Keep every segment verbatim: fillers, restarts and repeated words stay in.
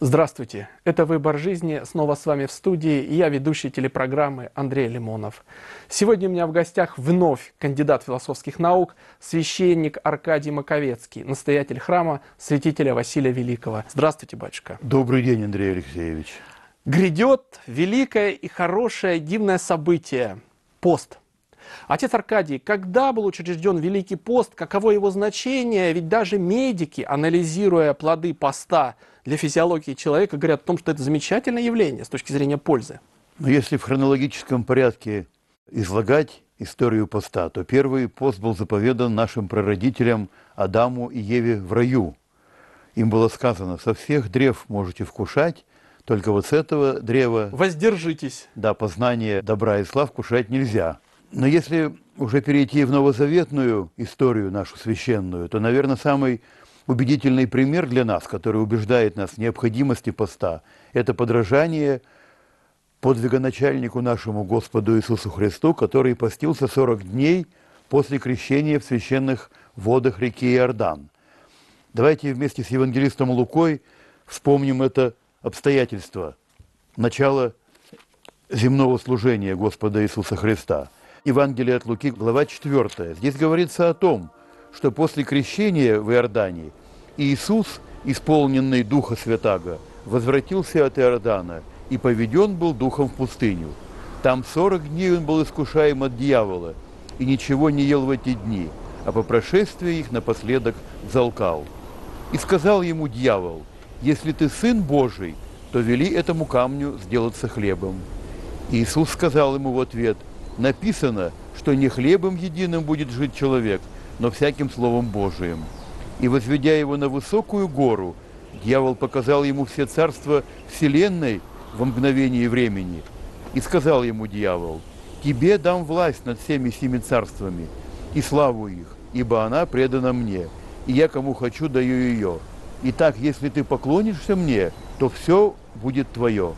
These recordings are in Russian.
Здравствуйте, это «Выбор жизни», снова с вами в студии, и я ведущий телепрограммы Андрей Лимонов. Сегодня у меня в гостях вновь кандидат философских наук, священник Аркадий Маковецкий, настоятель храма святителя Василия Великого. Здравствуйте, батюшка. Добрый день, Андрей Алексеевич. Грядет великое и хорошее дивное событие – пост. Отец Аркадий, когда был учрежден Великий пост, каково его значение? Ведь даже медики, анализируя плоды поста для физиологии человека, говорят о том, что это замечательное явление с точки зрения пользы. Но если в хронологическом порядке излагать историю поста, то первый пост был заповедан нашим прародителям Адаму и Еве в раю. Им было сказано: со всех древ можете вкушать, только вот с этого древа... Воздержитесь. Да, познание добра и зла вкушать нельзя. Но если уже перейти в новозаветную историю нашу священную, то, наверное, самый убедительный пример для нас, который убеждает нас в необходимости поста, это подражание подвигоначальнику нашему Господу Иисусу Христу, который постился сорок дней после крещения в священных водах реки Иордан. Давайте вместе с евангелистом Лукой вспомним это обстоятельство, начало земного служения Господа Иисуса Христа. Евангелие от Луки, глава четвёртая. Здесь говорится о том, что после крещения в Иордане Иисус, исполненный Духа Святаго, возвратился от Иордана и поведен был Духом в пустыню. Там сорок дней он был искушаем от дьявола и ничего не ел в эти дни, а по прошествии их напоследок взалкал. И сказал ему дьявол: «Если ты Сын Божий, то вели этому камню сделаться хлебом». Иисус сказал ему в ответ: «Написано, что не хлебом единым будет жить человек, но всяким словом Божиим». И, возведя его на высокую гору, дьявол показал ему все царства вселенной во мгновение времени. И сказал ему дьявол: «Тебе дам власть над всеми семи царствами и славу их, ибо она предана мне, и я кому хочу даю ее. Итак, если ты поклонишься мне, то все будет твое».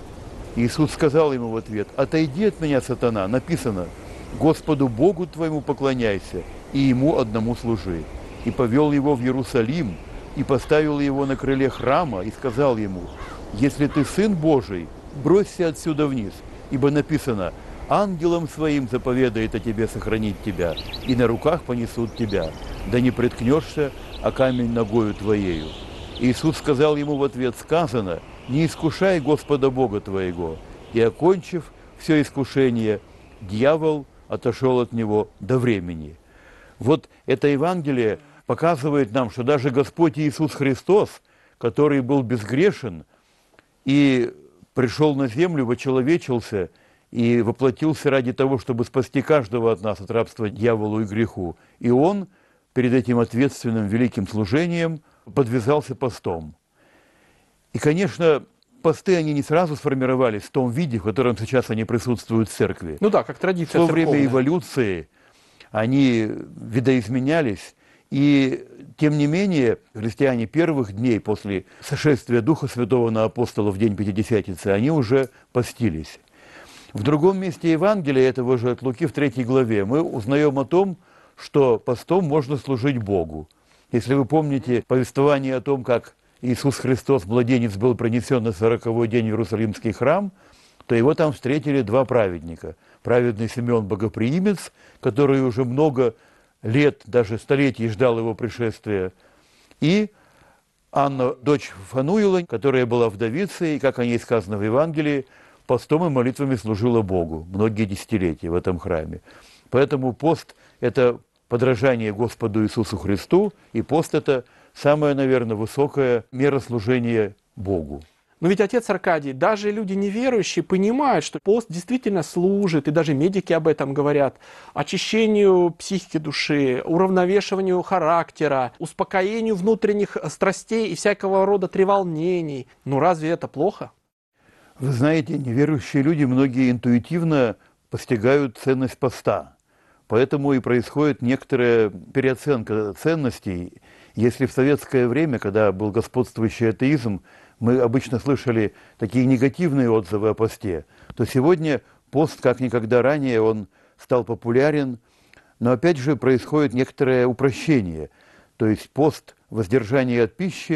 Иисус сказал ему в ответ: «Отойди от меня, сатана, написано: Господу Богу твоему поклоняйся, и Ему одному служи». И повел его в Иерусалим, и поставил его на крыле храма, и сказал ему: «Если ты Сын Божий, бросься отсюда вниз, ибо написано: ангелам своим заповедает о тебе сохранить тебя, и на руках понесут тебя, да не приткнешься о камень ногою твоею». Иисус сказал ему в ответ: «Сказано: не искушай Господа Бога твоего». И, окончив все искушение, дьявол отошел от него до времени. Вот это Евангелие показывает нам, что даже Господь Иисус Христос, который был безгрешен и пришел на землю, вочеловечился и воплотился ради того, чтобы спасти каждого от нас от рабства дьяволу и греху. И Он перед этим ответственным великим служением подвязался постом. И, конечно, посты, они не сразу сформировались в том виде, в котором сейчас они присутствуют в церкви. Ну да, как традиция В то церковная. время эволюции они видоизменялись, и, тем не менее, христиане первых дней после сошествия Духа Святого на апостолов в день Пятидесятницы, они уже постились. В другом месте Евангелия, этого же от Луки, в третьей главе, мы узнаем о том, что постом можно служить Богу. Если вы помните повествование о том, как Иисус Христос, младенец, был принесен на сороковой день в Иерусалимский храм, то его там встретили два праведника. Праведный Симеон Богоприимец, который уже много лет, даже столетий ждал его пришествия, и Анна, дочь Фануила, которая была вдовицей, и, как о ней сказано в Евангелии, постом и молитвами служила Богу многие десятилетия в этом храме. Поэтому пост – это подражание Господу Иисусу Христу, и пост – это самая, наверное, высокая мера служения Богу. Но ведь, отец Аркадий, даже люди неверующие понимают, что пост действительно служит, и даже медики об этом говорят, очищению психики души, уравновешиванию характера, успокоению внутренних страстей и всякого рода треволнений. Ну разве это плохо? Вы знаете, неверующие люди многие интуитивно постигают ценность поста. Поэтому и происходит некоторая переоценка ценностей. Если в советское время, когда был господствующий атеизм, мы обычно слышали такие негативные отзывы о посте, то сегодня пост, как никогда ранее, он стал популярен, но опять же происходит некоторое упрощение. То есть пост, воздержание от пищи,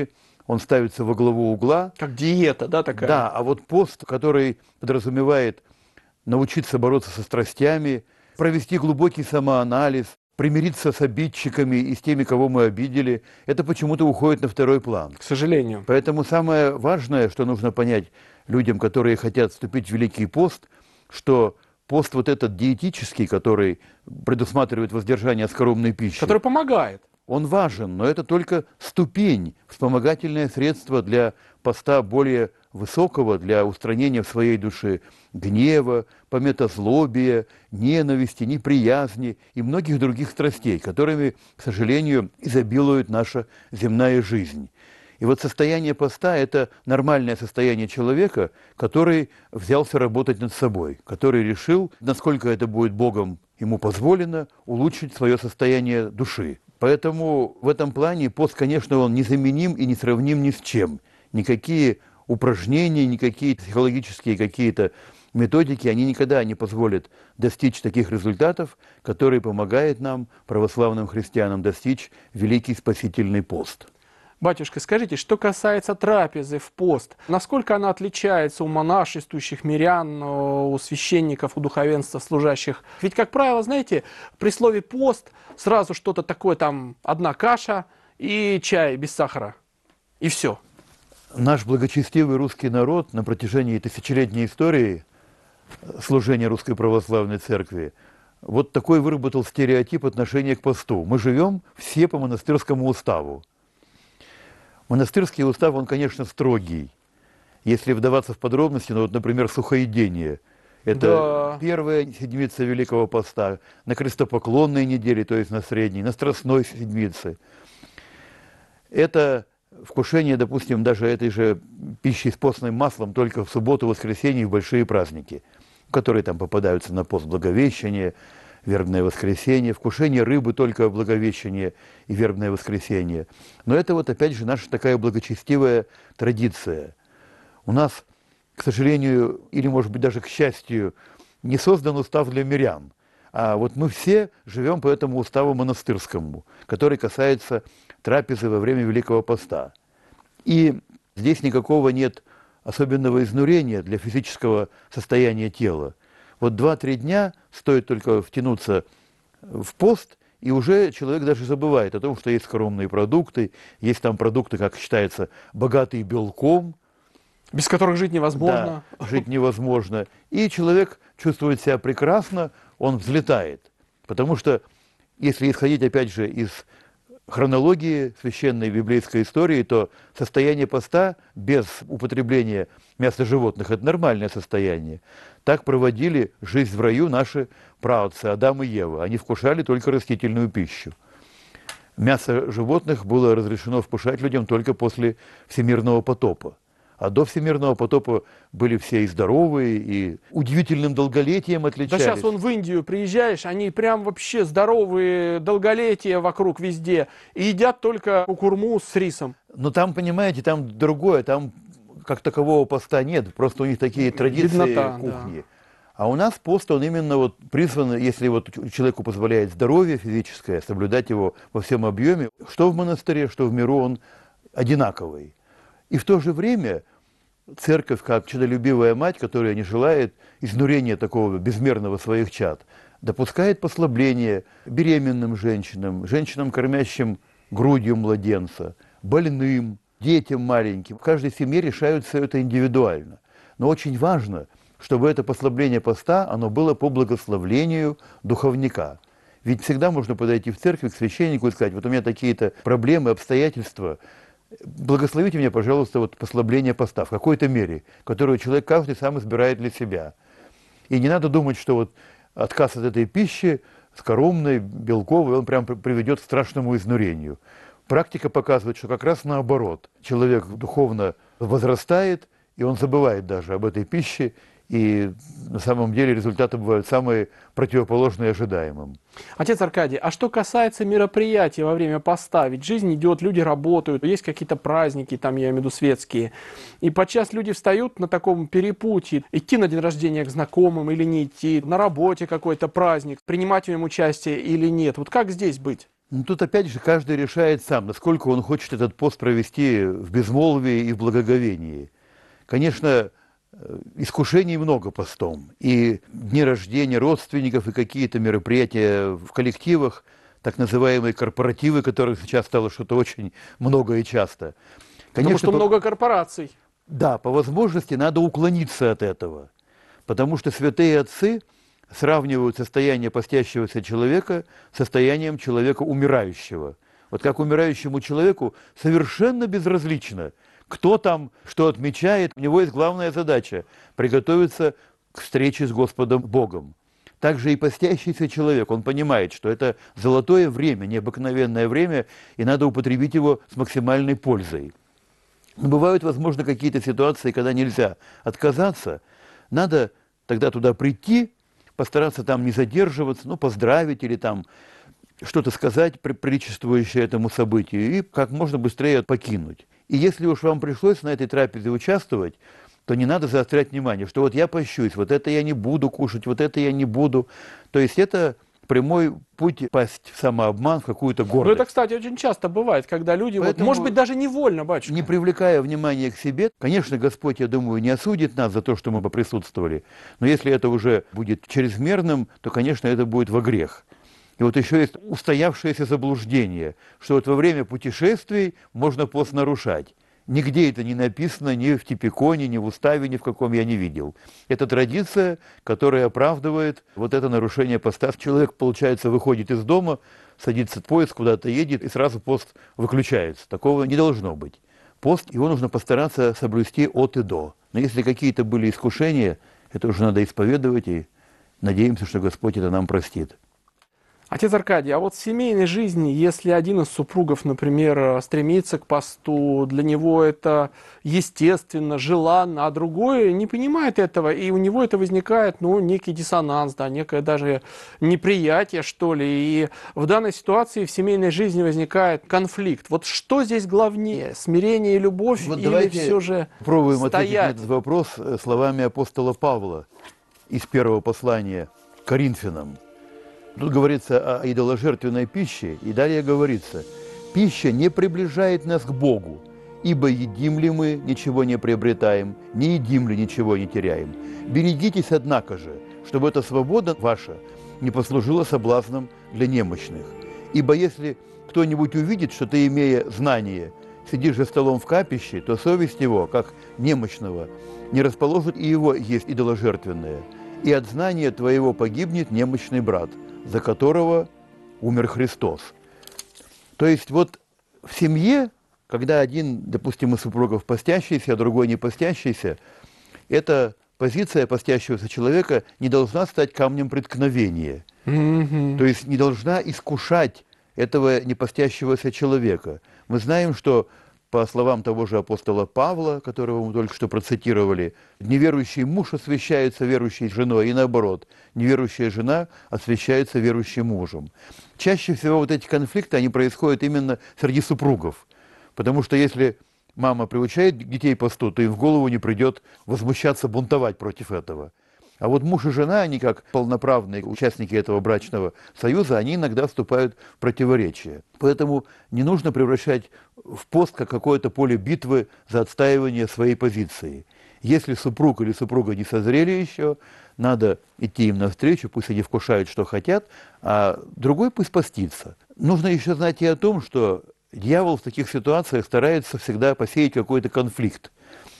он ставится во главу угла. Как диета, да, такая? Да, а вот пост, который подразумевает научиться бороться со страстями, провести глубокий самоанализ, примириться с обидчиками и с теми, кого мы обидели, это почему-то уходит на второй план. К сожалению. Поэтому самое важное, что нужно понять людям, которые хотят вступить в Великий пост, что пост вот этот диетический, который предусматривает воздержание от скоромной пищи, Который помогает. он важен, но это только ступень, вспомогательное средство для поста более высокого, для устранения в своей душе гнева, пометозлобия, ненависти, неприязни и многих других страстей, которыми, к сожалению, изобилует наша земная жизнь. И вот состояние поста – это нормальное состояние человека, который взялся работать над собой, который решил, насколько это будет Богом ему позволено, улучшить свое состояние души. Поэтому в этом плане пост, конечно, он незаменим и не сравним ни с чем. Никакие упражнения, никакие психологические какие-то методики, они никогда не позволят достичь таких результатов, которые помогают нам, православным христианам, достичь великий спасительный пост. Батюшка, скажите, что касается трапезы в пост, насколько она отличается у монашествующих мирян, у священников, у духовенства, служащих? Ведь, как правило, знаете, при слове пост сразу что-то такое, там, одна каша и чай без сахара, и все. Наш благочестивый русский народ на протяжении тысячелетней истории служения Русской Православной Церкви вот такой выработал стереотип отношения к посту. Мы живем все по монастырскому уставу. Монастырский устав, он, конечно, строгий. Если вдаваться в подробности, ну вот, например, сухоедение. Это да. Первая седмица Великого Поста, на крестопоклонной неделе, то есть на средней, на страстной седмице. Это вкушение, допустим, даже этой же пищи с постным маслом только в субботу, воскресенье и в большие праздники, которые там попадаются на пост Благовещения, Вербное воскресенье, вкушение рыбы только в Благовещение и Вербное воскресенье. Но это вот опять же наша такая благочестивая традиция. У нас, к сожалению, или может быть даже к счастью, не создан устав для мирян. А вот мы все живем по этому уставу монастырскому, который касается трапезы во время Великого Поста. И здесь никакого нет особенного изнурения для физического состояния тела. Вот два-три дня стоит только втянуться в пост, и уже человек даже забывает о том, что есть скоромные продукты, есть там продукты, как считается, богатые белком. Без которых жить невозможно. Да, жить невозможно. И человек чувствует себя прекрасно, он взлетает. Потому что, если исходить, опять же, из хронологии священной библейской истории, то состояние поста без употребления мяса животных – это нормальное состояние. Так проводили жизнь в раю наши праотцы Адам и Ева. Они вкушали только растительную пищу. Мясо животных было разрешено вкушать людям только после всемирного потопа. А до всемирного потопа были все и здоровые, и удивительным долголетием отличались. Да сейчас вон в Индию приезжаешь, они прям вообще здоровые, долголетие вокруг везде, и едят только кукурму с рисом. Но там, понимаете, там другое, там как такового поста нет, просто у них такие традиции Беднота, кухни. Да. А у нас пост, он именно вот призван, если вот человеку позволяет здоровье физическое, соблюдать его во всем объеме, что в монастыре, что в миру, он одинаковый. И в то же время церковь, как чудолюбивая мать, которая не желает изнурения такого безмерного своих чад, допускает послабление беременным женщинам, женщинам, кормящим грудью младенца, больным, детям маленьким. В каждой семье решают все это индивидуально. Но очень важно, чтобы это послабление поста, оно было по благословлению духовника. Ведь всегда можно подойти в церковь к священнику и сказать, вот у меня такие-то проблемы, обстоятельства, благословите меня, пожалуйста, вот послабление поста в какой-то мере, которую человек каждый сам избирает для себя. И не надо думать, что вот отказ от этой пищи, скоромной, белковой, он прям приведет к страшному изнурению. Практика показывает, что как раз наоборот. Человек духовно возрастает, и он забывает даже об этой пище, и на самом деле результаты бывают самые противоположные ожидаемым. Отец Аркадий, а что касается мероприятий во время поста, ведь жизнь идет, люди работают, есть какие-то праздники, там я имею в виду светские, и подчас люди встают на таком перепутье, идти на день рождения к знакомым или не идти, на работе какой-то праздник, принимать в нем участие или нет. Вот как здесь быть? Ну, тут опять же каждый решает сам, насколько он хочет этот пост провести в безмолвии и в благоговении. Конечно, искушений много постом. И дни рождения родственников, и какие-то мероприятия в коллективах, так называемые корпоративы, которых сейчас стало что-то очень много и часто. Конечно, Потому что по... много корпораций. Да, по возможности надо уклониться от этого. Потому что святые отцы сравнивают состояние постящегося человека с состоянием человека умирающего. Вот как умирающему человеку совершенно безразлично, кто там что отмечает. У него есть главная задача – приготовиться к встрече с Господом Богом. Также и постящийся человек, он понимает, что это золотое время, необыкновенное время, и надо употребить его с максимальной пользой. Но бывают, возможно, какие-то ситуации, когда нельзя отказаться. Надо тогда туда прийти, постараться там не задерживаться, ну, поздравить или там что-то сказать, приличествующее этому событию, и как можно быстрее покинуть. И если уж вам пришлось на этой трапезе участвовать, то не надо заострять внимание, что вот я пощусь, вот это я не буду кушать, вот это я не буду. То есть это прямой путь пасть в самообман, в какую-то гордость. Ну, это, кстати, очень часто бывает, когда люди, вот, может быть, даже невольно, батюшка. Не привлекая внимания к себе, конечно, Господь, я думаю, не осудит нас за то, что мы поприсутствовали, но если это уже будет чрезмерным, то, конечно, это будет во грех. И вот еще есть устоявшееся заблуждение, что вот во время путешествий можно пост нарушать. Нигде это не написано, ни в Типиконе, ни в уставе, ни в каком я не видел. Это традиция, которая оправдывает вот это нарушение поста. Человек, получается, выходит из дома, садится в поезд, куда-то едет, и сразу пост выключается. Такого не должно быть. Пост, его нужно постараться соблюсти от и до. Но если какие-то были искушения, это уже надо исповедовать, и надеемся, что Господь это нам простит. Отец Аркадий, а вот в семейной жизни, если один из супругов, например, стремится к посту, для него это естественно, желанно, а другой не понимает этого, и у него это возникает, ну, некий диссонанс, да, некое даже неприятие, что ли, и в данной ситуации в семейной жизни возникает конфликт. Вот что здесь главнее, смирение и любовь, вот или все же попробуем стоять? ответить на этот вопрос словами апостола Павла из первого послания к Коринфянам. Тут говорится о идоложертвенной пище, и далее говорится: «Пища не приближает нас к Богу, ибо едим ли мы, ничего не приобретаем, не едим ли, ничего не теряем. Берегитесь, однако же, чтобы эта свобода ваша не послужила соблазном для немощных. Ибо если кто-нибудь увидит, что ты, имея знание, сидишь за столом в капище, то совесть его, как немощного, не расположит и его есть идоложертвенное. И от знания твоего погибнет немощный брат, за которого умер Христос». То есть вот в семье, когда один, допустим, из супругов постящийся, а другой не постящийся, эта позиция постящегося человека не должна стать камнем преткновения. Mm-hmm. То есть не должна искушать этого непостящегося человека. Мы знаем, что по словам того же апостола Павла, которого мы только что процитировали, неверующий муж освящается верующей женой, и наоборот, неверующая жена освящается верующим мужем. Чаще всего вот эти конфликты, они происходят именно среди супругов, потому что если мама приучает детей к посту, то им в голову не придет возмущаться, бунтовать против этого. А вот муж и жена, они как полноправные участники этого брачного союза, они иногда вступают в противоречие. Поэтому не нужно превращать в пост как какое-то поле битвы за отстаивание своей позиции. Если супруг или супруга не созрели еще, надо идти им навстречу, пусть они вкушают, что хотят, а другой пусть постится. Нужно еще знать и о том, что дьявол в таких ситуациях старается всегда посеять какой-то конфликт.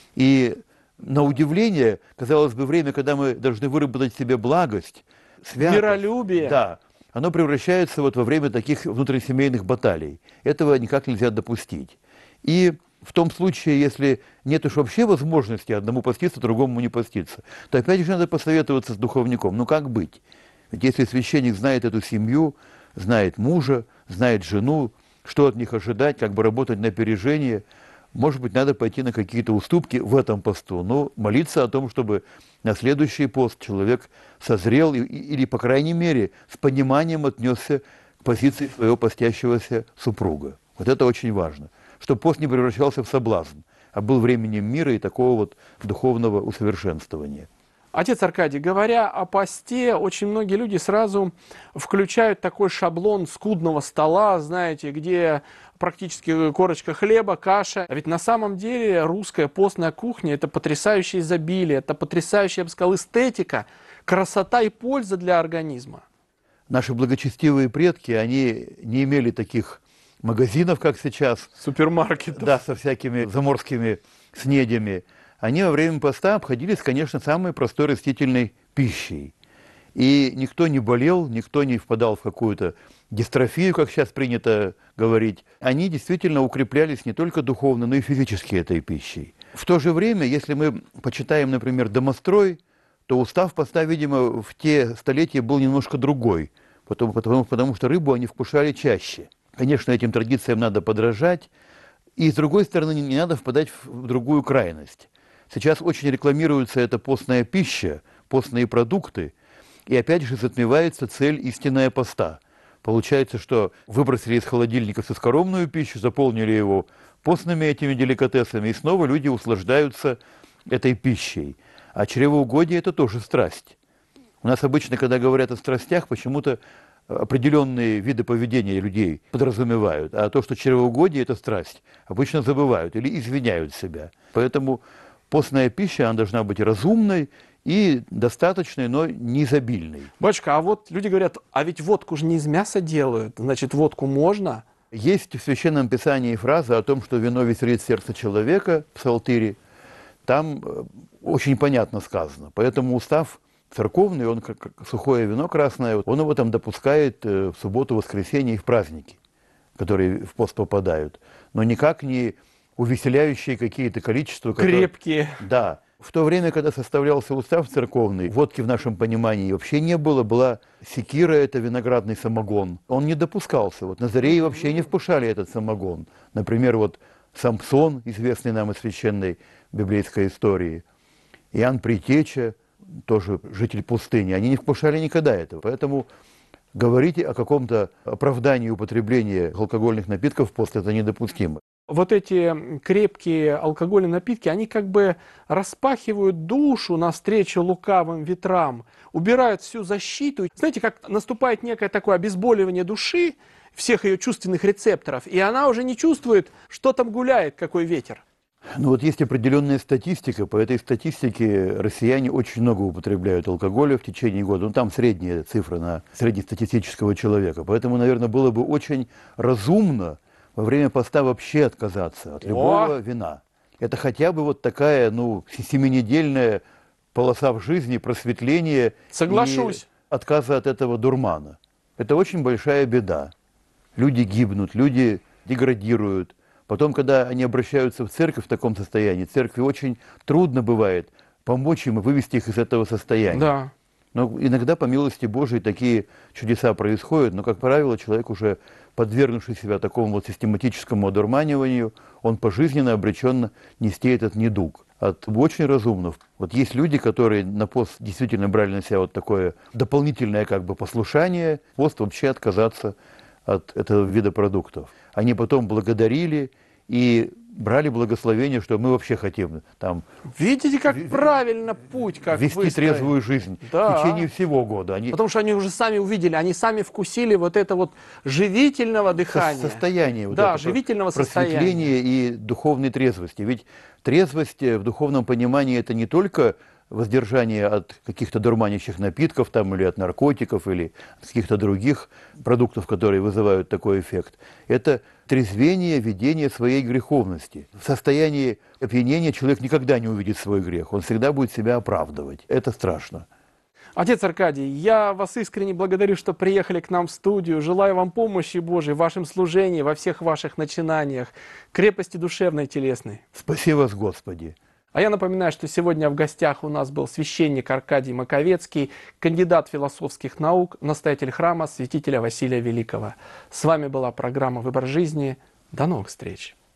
И на удивление, казалось бы, время, когда мы должны выработать в себе благость, святость, миролюбие, да, оно превращается вот во время таких внутрисемейных баталий. Этого никак нельзя допустить. И в том случае, если нет уж вообще возможности одному поститься, другому не поститься, то опять же надо посоветоваться с духовником. Ну как быть? Ведь если священник знает эту семью, знает мужа, знает жену, что от них ожидать, как бы работать на опережение, может быть, надо пойти на какие-то уступки в этом посту, но молиться о том, чтобы на следующий пост человек созрел или, по крайней мере, с пониманием отнесся к позиции своего постящегося супруга. Вот это очень важно, чтобы пост не превращался в соблазн, а был временем мира и такого вот духовного усовершенствования. Отец Аркадий, говоря о посте, очень многие люди сразу включают такой шаблон скудного стола, знаете, где практически корочка хлеба, каша. А ведь на самом деле русская постная кухня – это потрясающее изобилие, это потрясающая, я бы сказал, эстетика, красота и польза для организма. Наши благочестивые предки, они не имели таких магазинов, как сейчас. Супермаркетов. Да, со всякими заморскими снедями. Они во время поста обходились, конечно, самой простой растительной пищей. И никто не болел, никто не впадал в какую-то дистрофию, как сейчас принято говорить. Они действительно укреплялись не только духовно, но и физически этой пищей. В то же время, если мы почитаем, например, домострой, то устав поста, видимо, в те столетия был немножко другой, потому, потому, потому что рыбу они вкушали чаще. Конечно, этим традициям надо подражать, и, с другой стороны, не надо впадать в другую крайность. Сейчас очень рекламируется эта постная пища, постные продукты, и опять же затмевается цель истинная поста. Получается, что выбросили из холодильника соскоромную пищу, заполнили его постными этими деликатесами, и снова люди услаждаются этой пищей. А чревоугодие – это тоже страсть. У нас обычно, когда говорят о страстях, почему-то определенные виды поведения людей подразумевают, а то, что чревоугодие – это страсть, обычно забывают или извиняют себя. Поэтому постная пища, она должна быть разумной и достаточной, но не изобильной. Батюшка, а вот люди говорят, а ведь водку же не из мяса делают, значит, водку можно? Есть в Священном Писании фраза о том, что вино веселит сердце человека, в Псалтире. Там очень понятно сказано. Поэтому устав церковный, он как сухое вино красное, он его там допускает в субботу, воскресенье и в праздники, которые в пост попадают. Но никак не увеселяющие какие-то количества. Крепкие. Которые... Да. В то время, когда составлялся устав церковный, водки в нашем понимании вообще не было. Была секира, это виноградный самогон. Он не допускался. Вот назареи вообще не вкушали этот самогон. Например, вот Самсон, известный нам из священной библейской истории, Иоанн Предтеча, тоже житель пустыни, они не вкушали никогда этого. Поэтому говорить о каком-то оправдании употребления алкогольных напитков после это недопустимо. Вот эти крепкие алкогольные напитки, они как бы распахивают душу навстречу лукавым ветрам, убирают всю защиту. Знаете, как наступает некое такое обезболивание души, всех ее чувственных рецепторов, и она уже не чувствует, что там гуляет, какой ветер. Ну вот есть определенная статистика. По этой статистике россияне очень много употребляют алкоголя в течение года. Ну там средняя цифра на среднестатистического человека. Поэтому, наверное, было бы очень разумно во время поста вообще отказаться от любого О! вина. Это хотя бы вот такая, ну, семинедельная полоса в жизни, просветление. Соглашусь. И отказа от этого дурмана. Это очень большая беда. Люди гибнут, люди деградируют. Потом, когда они обращаются в церковь в таком состоянии, церкви очень трудно бывает помочь им и вывести их из этого состояния. Да. Но иногда, по милости Божией, такие чудеса происходят, но, как правило, человек, уже подвергнувший себя такому вот систематическому одурманиванию, он пожизненно обречен нести этот недуг. От очень разумных. Вот есть люди, которые на пост действительно брали на себя вот такое дополнительное как бы послушание, пост вообще отказаться от этого вида продуктов. Они потом благодарили и брали благословение, что мы вообще хотим там... Видите, как в... правильно путь, как вести выстроен. трезвую жизнь Да. в течение всего года. Они... Потому что они уже сами увидели, они сами вкусили вот это вот живительного дыхания. Состояние. Вот да, это живительного просветления состояния. и духовной трезвости. Ведь трезвость в духовном понимании это не только воздержание от каких-то дурманящих напитков там, или от наркотиков, или от каких-то других продуктов, которые вызывают такой эффект. Это трезвение, видение своей греховности. В состоянии опьянения человек никогда не увидит свой грех, он всегда будет себя оправдывать. Это страшно. Отец Аркадий, я вас искренне благодарю, что приехали к нам в студию. Желаю вам помощи Божией в вашем служении, во всех ваших начинаниях, крепости душевной и телесной. Спаси вас, Господи. А я напоминаю, что сегодня в гостях у нас был священник Аркадий Маковецкий, кандидат философских наук, настоятель храма святителя Василия Великого. С вами была программа «Выбор жизни». До новых встреч!